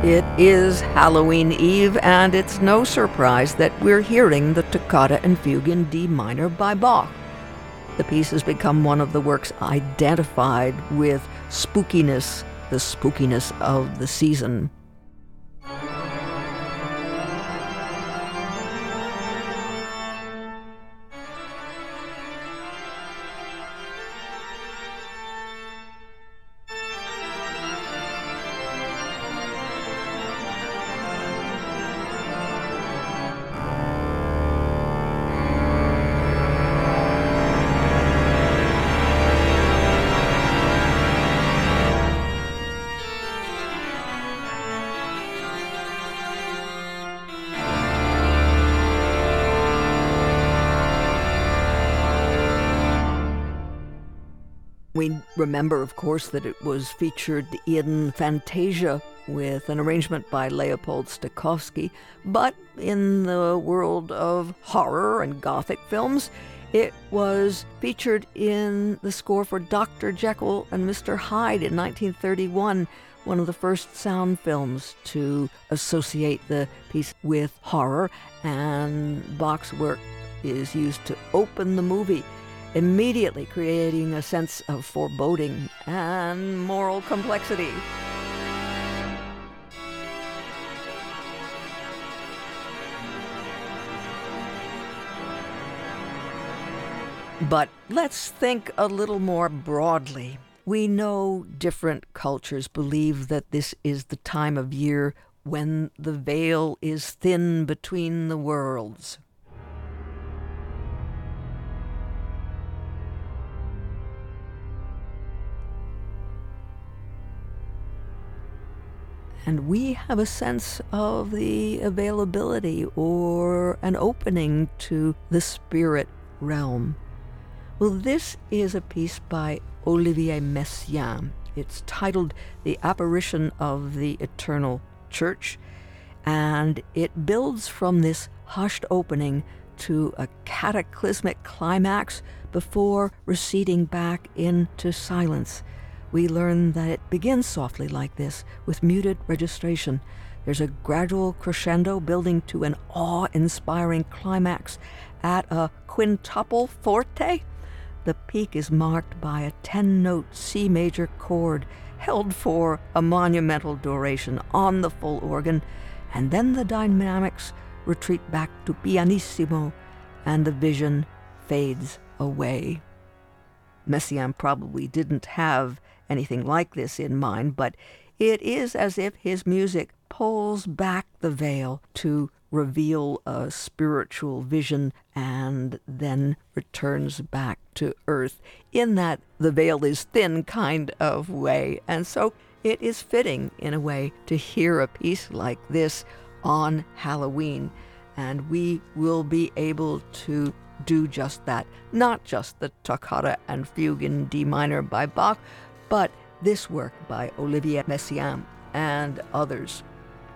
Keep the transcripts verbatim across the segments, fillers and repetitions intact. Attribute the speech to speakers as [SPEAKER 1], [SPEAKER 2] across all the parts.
[SPEAKER 1] It is Halloween Eve, and it's no surprise that we're hearing the Toccata and Fugue in D minor by Bach. The piece has become one of the works identified with spookiness, the spookiness of the season. We remember, of course, that it was featured in Fantasia with an arrangement by Leopold Stokowski, but in the world of horror and Gothic films, it was featured in the score for Doctor Jekyll and Mister Hyde in nineteen thirty-one, one of the first sound films to associate the piece with horror, and Bach's work is used to open the movie, immediately creating a sense of foreboding and moral complexity. But let's think a little more broadly. We know different cultures believe that this is the time of year when the veil is thin between the worlds. And we have a sense of the availability or an opening to the spirit realm. Well, this is a piece by Olivier Messiaen. It's titled The Apparition of the Eternal Church, and it builds from this hushed opening to a cataclysmic climax before receding back into silence. We learn that it begins softly like this, with muted registration. There's a gradual crescendo building to an awe-inspiring climax at a quintuple forte. The peak is marked by a ten-note C major chord held for a monumental duration on the full organ, and then the dynamics retreat back to pianissimo, and the vision fades away. Messiaen probably didn't have anything like this in mind, but it is as if his music pulls back the veil to reveal a spiritual vision and then returns back to earth in that the veil is thin kind of way. And so it is fitting, in a way, to hear a piece like this on Halloween, and we will be able to do just that. Not just the Toccata and Fugue in D minor by Bach, but this work by Olivier Messiaen and others.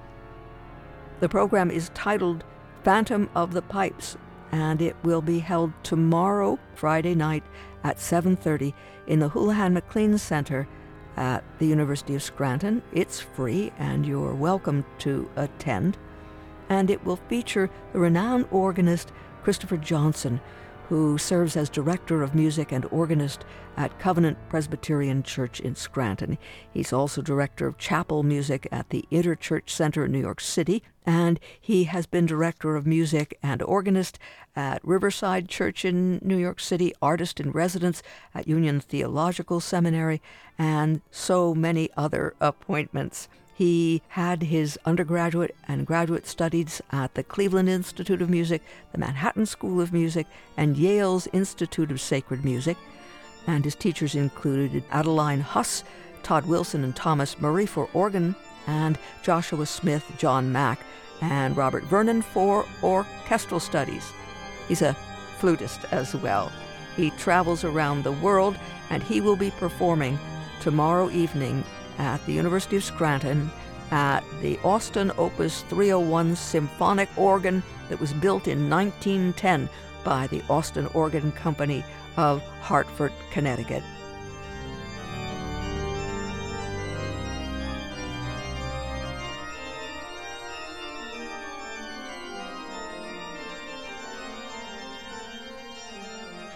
[SPEAKER 1] The program is titled Phantom of the Pipes, and it will be held tomorrow, Friday night, at seven thirty in the Houlihan McLean Center at the University of Scranton. It's free, and you're welcome to attend. And it will feature the renowned organist Christopher Johnson, who serves as director of music and organist at Covenant Presbyterian Church in Scranton. He's also director of chapel music at the Interchurch Center in New York City, and he has been director of music and organist at Riverside Church in New York City, artist in residence at Union Theological Seminary, and so many other appointments. He had his undergraduate and graduate studies at the Cleveland Institute of Music, the Manhattan School of Music, and Yale's Institute of Sacred Music. And his teachers included Adeline Huss, Todd Wilson, and Thomas Murray for organ, and Joshua Smith, John Mack, and Robert Vernon for orchestral studies. He's a flutist as well. He travels around the world, and he will be performing tomorrow evening at the University of Scranton at the Austin Opus three oh one symphonic organ that was built in nineteen ten by the Austin Organ Company of Hartford, Connecticut.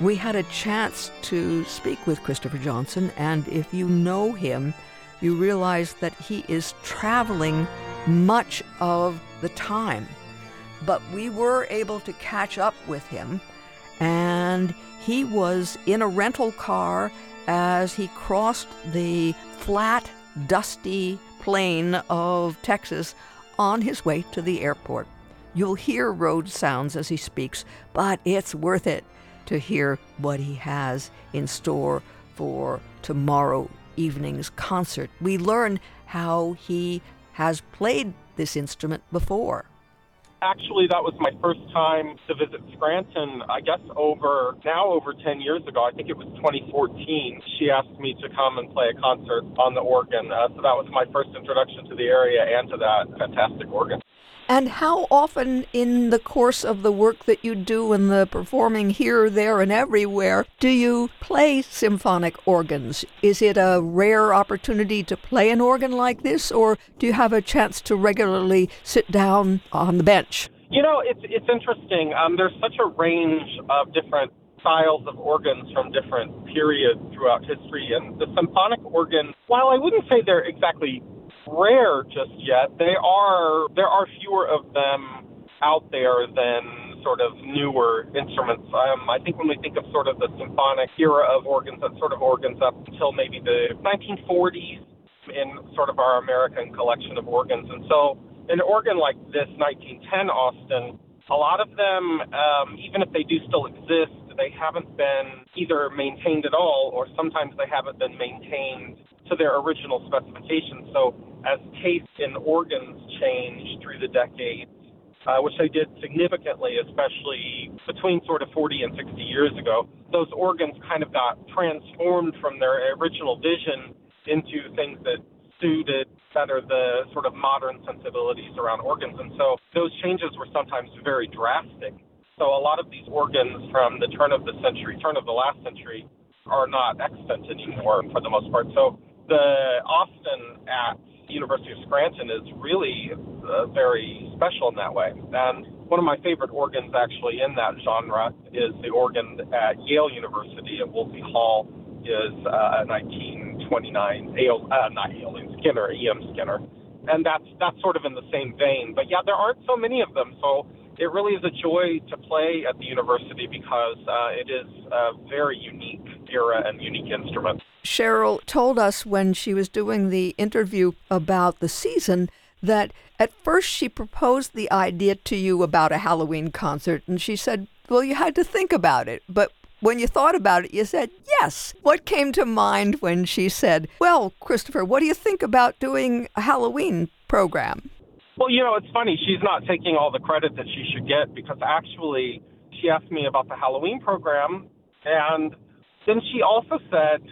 [SPEAKER 1] We had a chance to speak with Christopher Johnson, and if you know him, you realize that he is traveling much of the time. But we were able to catch up with him, and he was in a rental car as he crossed the flat, dusty plain of Texas on his way to the airport. You'll hear road sounds as he speaks, but it's worth it to hear what he has in store for tomorrow evening's concert. We learn how he has played this instrument before.
[SPEAKER 2] Actually, that was my first time to visit Scranton, I guess over, now over ten years ago. I think it was twenty fourteen. She asked me to come and play a concert on the organ. Uh, so that was my first introduction to the area and to that fantastic organ.
[SPEAKER 1] And how often in the course of the work that you do and the performing here, there, and everywhere, do you play symphonic organs? Is it a rare opportunity to play an organ like this, or do you have a chance to regularly sit down on the bench?
[SPEAKER 2] You know, it's it's interesting. Um, there's such a range of different styles of organs from different periods throughout history. And the symphonic organ, while I wouldn't say they're exactly rare just yet, they are there are fewer of them out there than sort of newer instruments. Um, I think when we think of sort of the symphonic era of organs, that's sort of organs up until maybe the nineteen forties in sort of our American collection of organs. And so an organ like this nineteen ten Austin, a lot of them, um, even if they do still exist, they haven't been either maintained at all, or sometimes they haven't been maintained to their original specifications. So as taste in organs changed through the decades, uh, which they did significantly, especially between sort of forty and sixty years ago, those organs kind of got transformed from their original vision into things that suited better the sort of modern sensibilities around organs. And so those changes were sometimes very drastic. So a lot of these organs from the turn of the century, turn of the last century, are not extant anymore for the most part. So the Austin at the University of Scranton is really uh, very special in that way. And one of my favorite organs actually in that genre is the organ at Yale University at Wolsey Hall, is uh, a nineteen twenty-nine, Ale, uh, not Aeolian, Skinner, E M Skinner. And that's, that's sort of in the same vein. But yeah, there aren't so many of them. So it really is a joy to play at the university because uh, it is a very unique era and unique instrument.
[SPEAKER 1] Cheryl told us when she was doing the interview about the season that at first she proposed the idea to you about a Halloween concert, and she said, well, you had to think about it. But when you thought about it, you said, yes. What came to mind when she said, well, Christopher, what do you think about doing a Halloween program?
[SPEAKER 2] Well, you know, it's funny. She's not taking all the credit that she should get because actually she asked me about the Halloween program, and then she also said,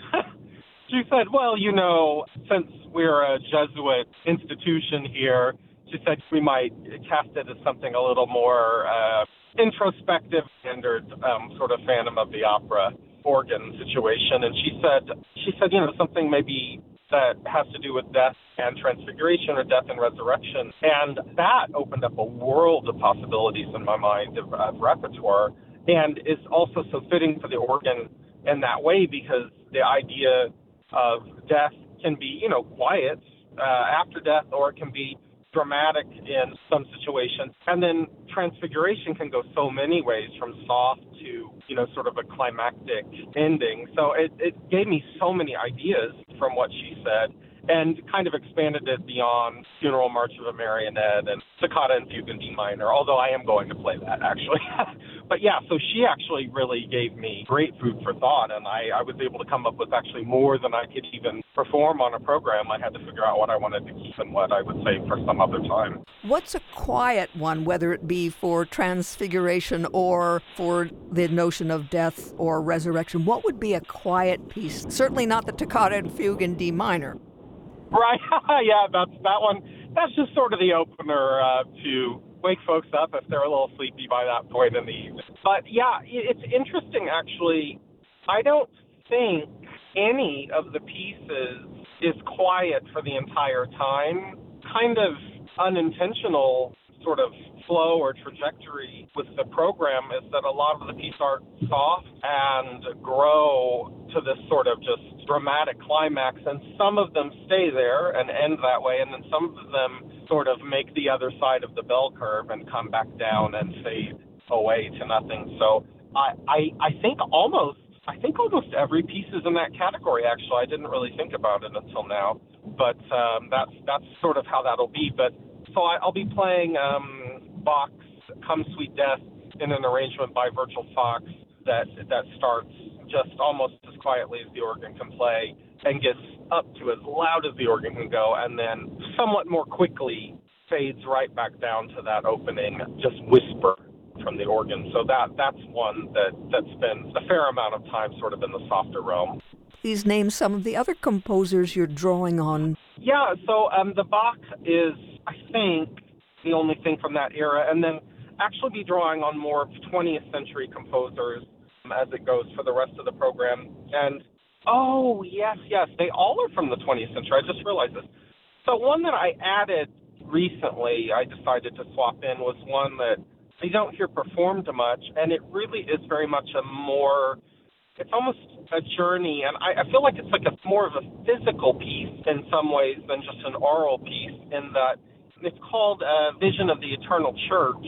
[SPEAKER 2] she said, well, you know, since we're a Jesuit institution here, she said we might cast it as something a little more uh, introspective, standard um, sort of Phantom of the Opera organ situation. And she said, she said, you know, something maybe that has to do with death and transfiguration or death and resurrection. And that opened up a world of possibilities in my mind of, of repertoire, and is also so fitting for the organ in that way because the idea of death can be, you know, quiet uh, after death, or it can be dramatic in some situations. And then transfiguration can go so many ways, from soft to, you know, sort of a climactic ending. So it, it gave me so many ideas from what she said, and kind of expanded it beyond Funeral March of a Marionette and Toccata and Fugue in D minor, although I am going to play that, actually. But yeah, so she actually really gave me great food for thought, and I, I was able to come up with actually more than I could even perform on a program. I had to figure out what I wanted to keep and what I would save for some other time.
[SPEAKER 1] What's a quiet one, whether it be for transfiguration or for the notion of death or resurrection? What would be a quiet piece? Certainly not the Toccata and Fugue in D minor.
[SPEAKER 2] Right, yeah, that's that one. That's just sort of the opener uh, to wake folks up if they're a little sleepy by that point in the evening. But yeah, it's interesting actually. I don't think any of the pieces is quiet for the entire time. Kind of unintentional sort of flow or trajectory with the program is that a lot of the pieces are soft and grow to this sort of just dramatic climax, and some of them stay there and end that way, and then some of them sort of make the other side of the bell curve and come back down and fade away to nothing. So I, I, I think almost I think almost every piece is in that category, actually. I didn't really think about it until now, but um, that's that's sort of how that'll be. But so I, I'll be playing um, Bach's Come Sweet Death in an arrangement by Virgil Fox that that starts just almost as quietly as the organ can play and gets up to as loud as the organ can go, and then somewhat more quickly fades right back down to that opening, just whisper from the organ. So that that's one that, that spends a fair amount of time sort of in the softer realm.
[SPEAKER 1] Please name some of the other composers you're drawing on.
[SPEAKER 2] Yeah, so um, the Bach is, I think, the only thing from that era, and then actually be drawing on more of twentieth century composers um, as it goes for the rest of the program. And, oh, yes, yes, they all are from the twentieth century. I just realized this. So one that I added recently, I decided to swap in, was one that I don't hear performed much, and it really is very much a more, it's almost a journey, and I, I feel like it's like a more of a physical piece in some ways than just an oral piece, in that it's called uh, Vision of the Eternal Church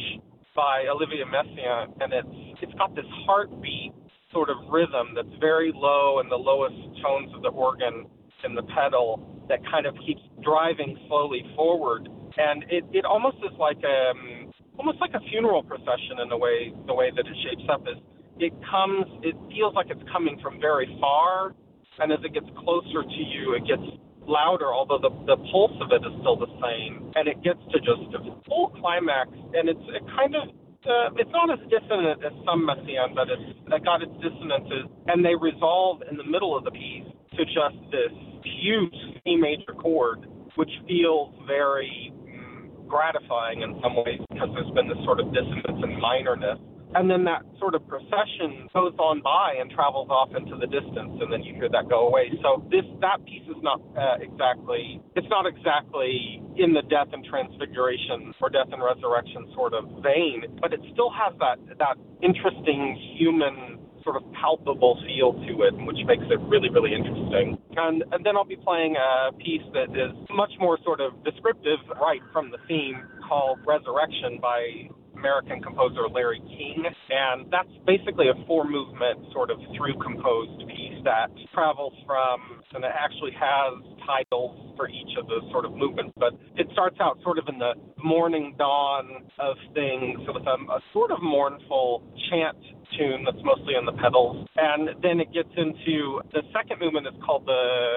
[SPEAKER 2] by Olivier Messiaen, and it's it's got this heartbeat sort of rhythm that's very low in the lowest tones of the organ and the pedal that kind of keeps driving slowly forward, and it, it almost is like a almost like a funeral procession in the way the way that it shapes up. Is it comes it feels like it's coming from very far, and as it gets closer to you it gets louder, although the the pulse of it is still the same, and it gets to just a full climax, and it's it kind of uh, it's not as dissonant as some Messiaen, but it's it got its dissonances, and they resolve in the middle of the piece to just this huge C major chord, which feels very gratifying in some ways because there's been this sort of dissonance and minorness. And then that sort of procession goes on by and travels off into the distance, and then you hear that go away. So this that piece is not uh, exactly, it's not exactly in the death and transfiguration or death and resurrection sort of vein, but it still has that that interesting human sort of palpable feel to it, which makes it really, really interesting. And, and then I'll be playing a piece that is much more sort of descriptive right from the theme, called Resurrection by American composer Larry King. And that's basically a four-movement sort of through-composed piece that travels from, and it actually has titles for each of those sort of movements, but it starts out sort of in the morning dawn of things with a, a sort of mournful chant tune that's mostly on the pedals, and then it gets into the second movement is called the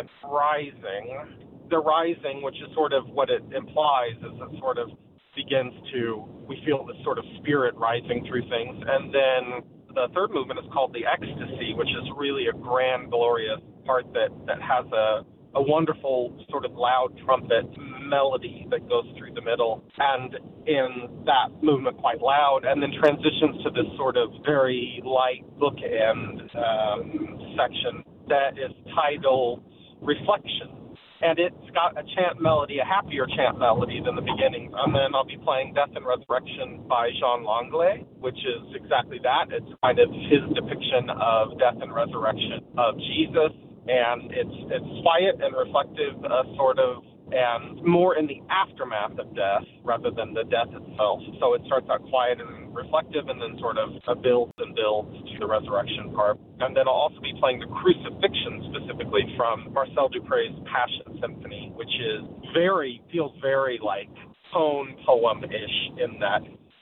[SPEAKER 2] rising. The rising, which is sort of what it implies, is it sort of begins to, we feel this sort of spirit rising through things, and then the third movement is called the ecstasy, which is really a grand, glorious part that, that has a a wonderful sort of loud trumpet melody that goes through the middle, and in that movement quite loud, and then transitions to this sort of very light bookend um, section that is titled Reflection. And it's got a chant melody, a happier chant melody than the beginning. And then I'll be playing Death and Resurrection by Jean Langlais, which is exactly that. It's kind of his depiction of death and resurrection of Jesus. And it's it's quiet and reflective, uh, sort of, and more in the aftermath of death rather than the death itself. So it starts out quiet and reflective, and then sort of uh, builds and builds to the resurrection part. And then I'll also be playing the Crucifixion, specifically from Marcel Dupre's Passion Symphony, which is very, feels very like tone poem-ish in that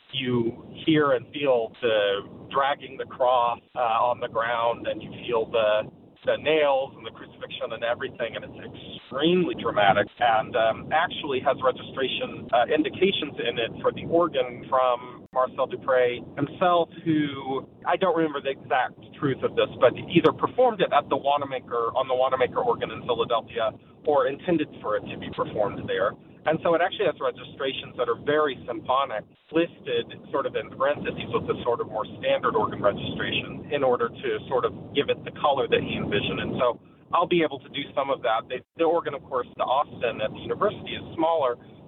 [SPEAKER 2] you hear and feel the dragging the cross uh, on the ground, and you feel the the nails and the crucifixion and everything, and it's extremely dramatic, and um, actually has registration uh, indications in it for the organ from Marcel Dupre himself, who, I don't remember the exact truth of this, but either performed it at the Wanamaker, on the Wanamaker organ in Philadelphia, or intended for it to be performed there. And so it actually has registrations that are very symphonic, listed sort of in parentheses with the sort of more standard organ registration in order to sort of give it the color that he envisioned. And so I'll be able to do some of that. They, the organ, of course, the Austin at the university is smaller,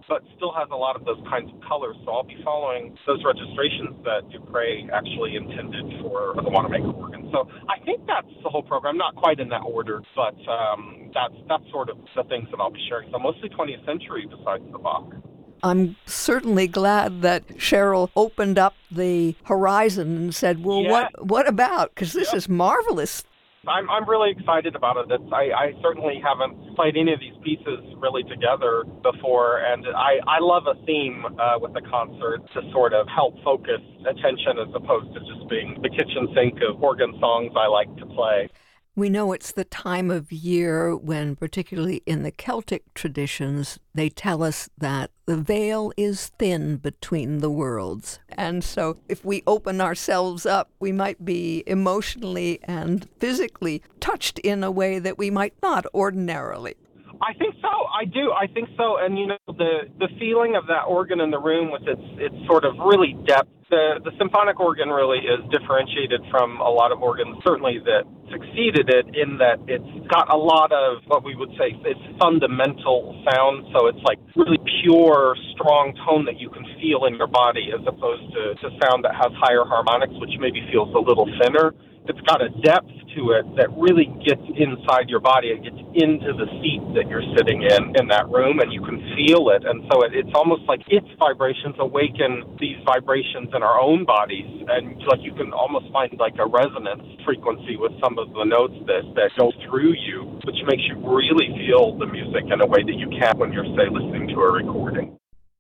[SPEAKER 2] but still has a lot of those kinds of colors. So I'll be following those registrations that Dupre actually intended for the Wanamaker organ. So I think that's the whole program, not quite in that order, but um, that's, that's sort of the things that I'll be sharing. So mostly twentieth century besides the Bach.
[SPEAKER 1] I'm certainly glad that Cheryl opened up the horizon and said, well,
[SPEAKER 2] yeah.
[SPEAKER 1] what what about? Because this yep. is marvelous.
[SPEAKER 2] I'm I'm really excited about it. It's, I, I certainly haven't played any of these pieces really together before, and I, I love a theme uh, with a concert to sort of help focus attention as opposed to just being the kitchen sink of organ songs I like to play.
[SPEAKER 1] We know it's the time of year when, particularly in the Celtic traditions, they tell us that the veil is thin between the worlds. And so if we open ourselves up, we might be emotionally and physically touched in a way that we might not ordinarily.
[SPEAKER 2] I think so. I do. I think so. And, you know, the, the feeling of that organ in the room with its its sort of really depth, the, the symphonic organ really is differentiated from a lot of organs, certainly that succeeded it, in that it's got a lot of what we would say is fundamental sound. So it's like really pure, strong tone that you can feel in your body, as opposed to, to sound that has higher harmonics, which maybe feels a little thinner. It's got a depth to it that really gets inside your body. It gets into the seat that you're sitting in, in that room, and you can feel it. And so it, it's almost like its vibrations awaken these vibrations in our own bodies. And like you can almost find like a resonance frequency with some of the notes that, that go through you, which makes you really feel the music in a way that you can't when you're, say, listening to a recording.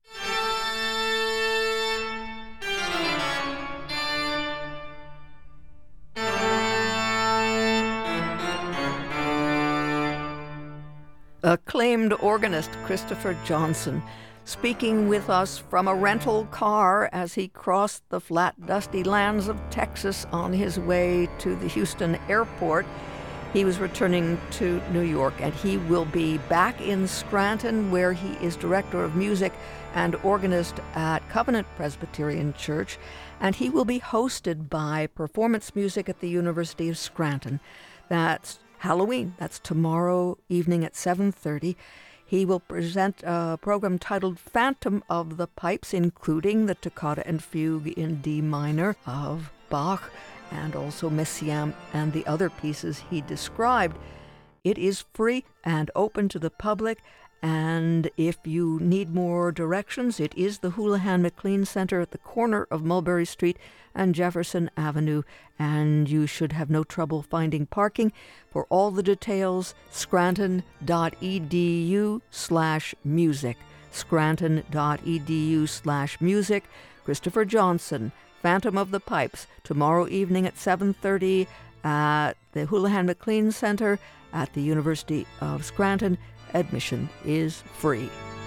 [SPEAKER 2] Acclaimed organist Christopher Johnson, speaking with us from a rental car as he crossed the flat, dusty lands of Texas on his way to the Houston airport. He was returning to New York, and he will be back in Scranton, where he is director of music and organist at Covenant Presbyterian Church, and he will be hosted by Performance Music at the University of Scranton. That's Halloween. That's tomorrow evening at seven thirty. He will present a program titled Phantom of the Pipes, including the Toccata and Fugue in D minor of Bach, and also Messiaen and the other pieces he described. It is free and open to the public, and if you need more directions, it is the Houlihan McLean Center at the corner of Mulberry Street and Jefferson Avenue, and you should have no trouble finding parking. For all the details, scranton.edu slash music. Scranton.edu slash music. Christopher Johnson, Phantom of the Pipes, tomorrow evening at seven thirty at the Houlihan McLean Center at the University of Scranton. Admission is free.